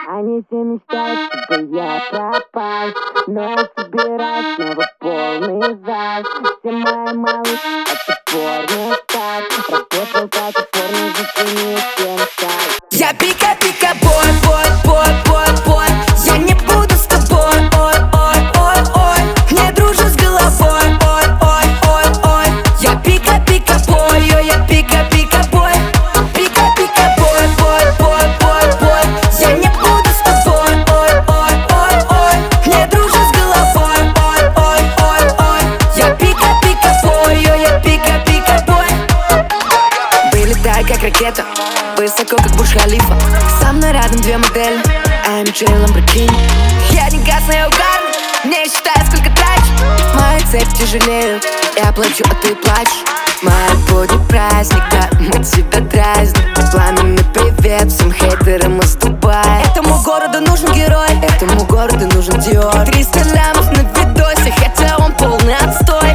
Они все мечтают, чтобы я пропал, но я собираю снова полный зал. Все мои малышки, это порно-стар. Работал так упорно, зацени всем стал. Я пика-пика-бой, бой. Я не буду с тобой, ой. Не дружу с головой, ой. Я пика-пика-бой, я пика-пика-бой. Пика-пика-бой, бой. Я не буду с тобой, ой. Не дружу с головой, ой. Я пика-пика-бой, я пика-пика-бой. Вылетай как ракета, высоко как Бурдж-Халифа. Со мной рядом две модели, AMG и Lamborghini. Я не гасна, я угарна, не считаю, сколько трачу. Мои цепи тяжелеют, я плачу, а ты плачешь. Мой будет праздник, да, мы тебя дразним. Пламенный привет всем хейтерам из Дубая. Этому городу нужен герой, этому городу нужен Диор. 300 лямов на видосе, хотя он полный отстой.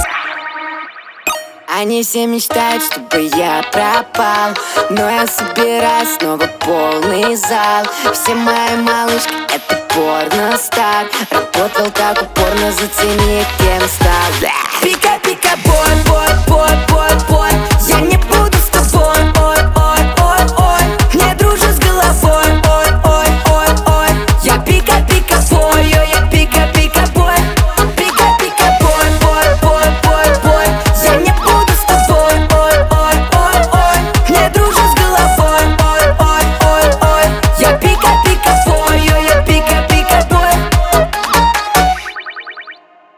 Они все мечтают, чтобы я пропал, но я собираю снова полный зал. Все мои малышки, это порно-стар. Работал так упорно, зацени, кем стал. Пика-пика-бой,